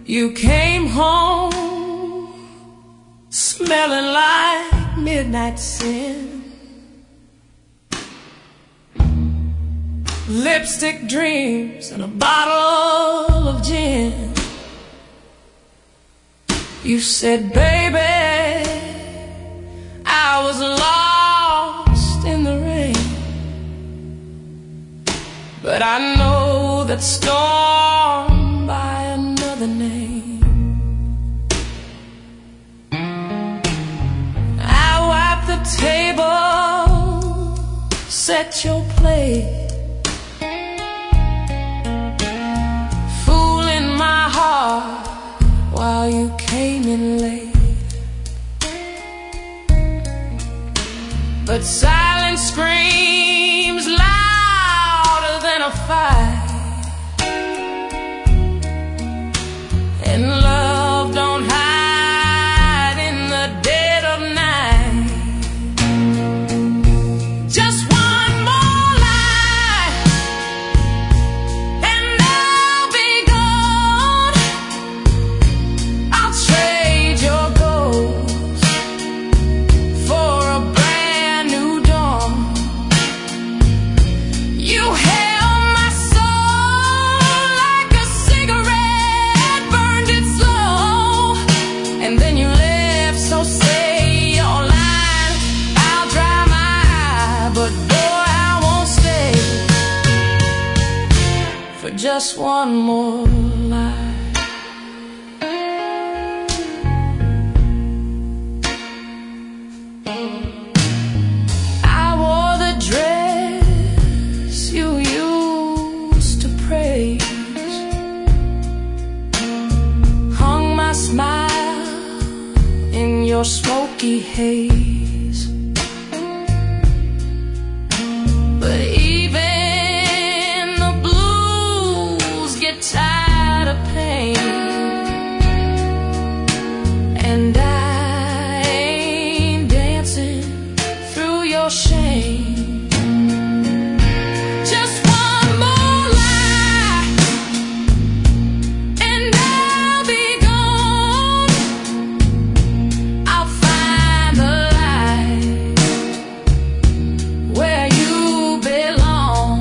You came home smelling like midnight sin, lipstick dreams and a bottle of gin. You said, baby, I was lost in the rain, but I know that storm by another name. I wiped the table, set your plate, fooling my heart while you came in late. But silence screams louder than a fight, and love don't hide in the dead of night. Just one more lie and I'll be gone. I'll trade your ghost for a brand new dawn. You held my soul like a cigarette, burned it slow, and then you left. So say your line, I'll dry my eye, but boy, I won't stay for just one more lie. I wore the dress you used to praise, hung my smile in your smoky haze. But even the blues get tired of pain, and I ain't dancing through your shame. Just one more lie and I'll be gone. I'll find the light where you belong.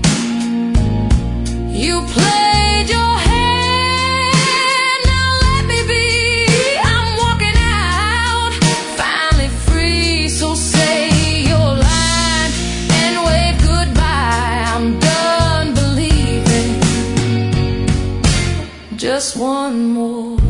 You played your hand, now let me be. I'm walking out, finally free. So say your line and wave goodbye. I'm done believing. Just one more